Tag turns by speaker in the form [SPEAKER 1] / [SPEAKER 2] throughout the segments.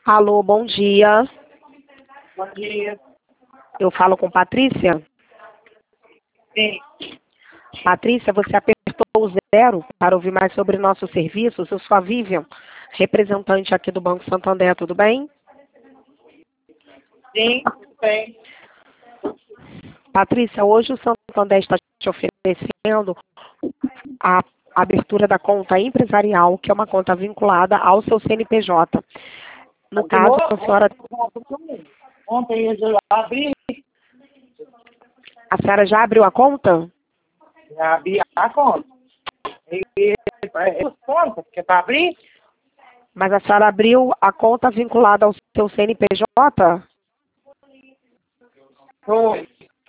[SPEAKER 1] Alô, bom dia.
[SPEAKER 2] Bom dia.
[SPEAKER 1] Eu falo com Patrícia.
[SPEAKER 2] Sim.
[SPEAKER 1] Patrícia, você apertou o 0 para ouvir mais sobre nossos serviços. Eu sou a Vivian, representante aqui do Banco Santander, tudo bem?
[SPEAKER 2] Sim, tudo bem.
[SPEAKER 1] Patrícia, hoje o Santander está te oferecendo a abertura da conta empresarial, que é uma conta vinculada ao seu CNPJ. No caso, a senhora...
[SPEAKER 2] Ontem eu abri
[SPEAKER 1] A senhora já abriu a conta?
[SPEAKER 2] a conta. Conta, que é para abrir?
[SPEAKER 1] Mas a senhora abriu a conta vinculada ao seu CNPJ?
[SPEAKER 2] Foi.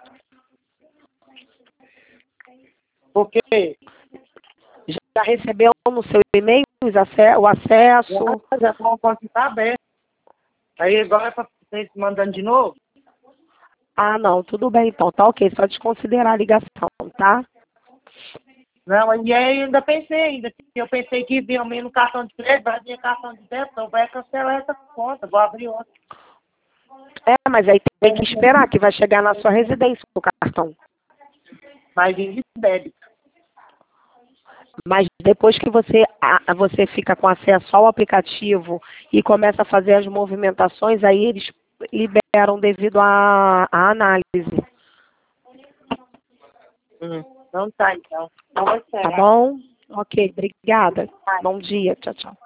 [SPEAKER 2] Por quê?
[SPEAKER 1] Já recebeu no seu e-mail o acesso?
[SPEAKER 2] Já a conta está aberta. Aí agora é para vocês mandando de novo?
[SPEAKER 1] Ah, não, tudo bem então, tá ok, só desconsiderar a ligação, tá?
[SPEAKER 2] Não, e aí ainda pensei ainda. Eu pensei que vinha ao menos cartão de crédito, vai vir cartão de débito, então vai cancelar essa conta, vou abrir outra.
[SPEAKER 1] É, mas aí tem que esperar que vai chegar na sua residência o cartão.
[SPEAKER 2] Mas de débito.
[SPEAKER 1] Mas depois que você fica com acesso ao aplicativo e começa a fazer as movimentações, aí eles liberam devido à análise.
[SPEAKER 2] Então tá, então. Não vai
[SPEAKER 1] Tá
[SPEAKER 2] esperar.
[SPEAKER 1] bom? Ok, obrigada. Bom dia, tchau, tchau.